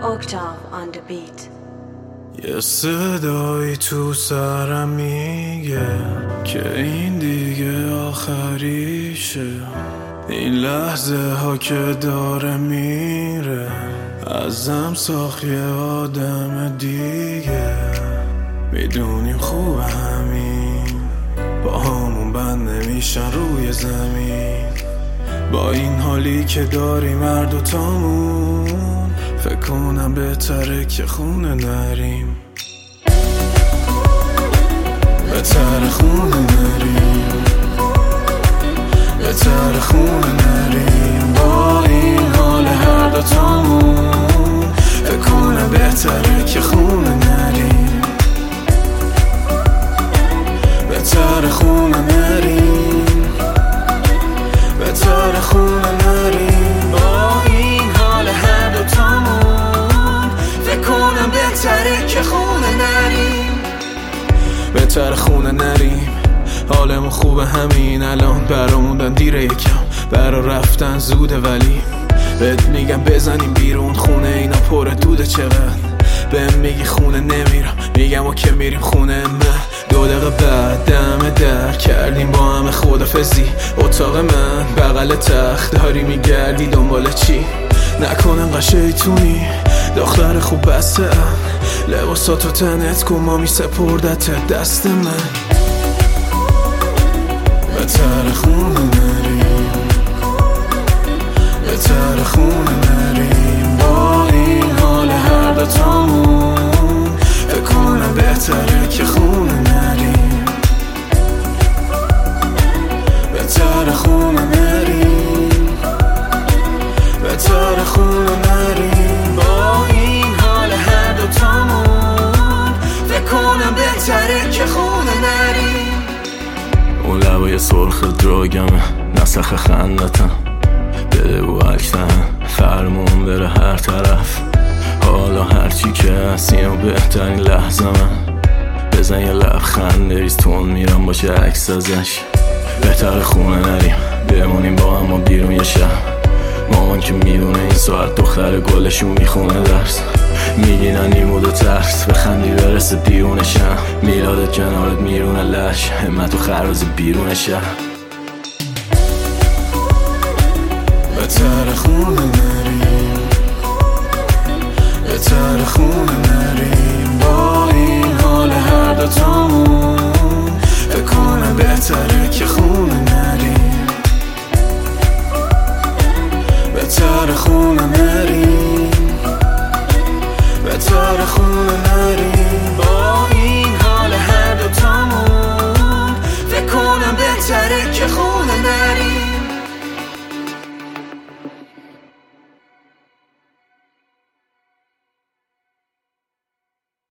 Octave on the beat. یه صدایی تو سرم میگه که این دیگه آخریشه، این لحظه ها که داره میره ازم ساخت یه آدم دیگه. میدونیم خوب همین با همون بند نمیشن روی زمین، با این حالی که داریم هر دوتامون فکر کنم بهتره که خونه نریم، بهتره خونه نریم، بهتره خونه نریم. با این حال هر دوتامون فکر کنم بهتره که خونه نریم، بهتره خونه نریم، بهتره خونه نریم. با این حال هر دوتامون فکر کنم بهتره که خونه نریم، بهتره خونه نریم. حالمون خوبه همین الان، براموندن دیره یکم، برا رفتن زوده ولی بهت میگم بزنیم بیرون خونه اینا پر دوده. چقدر بهم میگی خونه نمیرم، میگم و که میریم خونه من. 2 دقیقه بعد دم در کردیم با همه خدافزی. اتاق من بغل تخت، داری میگردی دنبال چی؟ نکنم قشیتونی دختر خوب بسته ام، لباساتو تنت کن ما میسپردت دست من. بهتره خونه نریم، بهتره خونه نریم. با این حال هر دوتامون فکر کنم بهتره که خونه نریم، بهتره خونه نریم، بهتره خونه نریم. با این حال هر دوتامون فکر کنم بهتره که خونه نریم. اون لبای سرخ دراگمه، نسخ خندتم، بده و عکسم فرمون بره هر طرف. حالا هرچی که هستیم و بهترین لحظه من، بزن یه لبخند ریز تون میرم باشه عکس ازش. بهتر خونه نریم بمونیم با هم و بیرون یه شهر، مامان که میدونه این ساعت دختر گلشون میخونه درس. میگینن ایمود و ترس بخندی برسه دیونه شم، میلادت کنارت میرونه لش، همت و خراز بیرون شهر. بهتر خونه نریم، بهتر خونه نریم. با این حال هر دوتامون فکر کنم بهتره که خونه نریم، بهتر خونه نریم، بهتر خونه نریم. با این حال هر دوتامون فکر کنم بهتره که خونه نریم.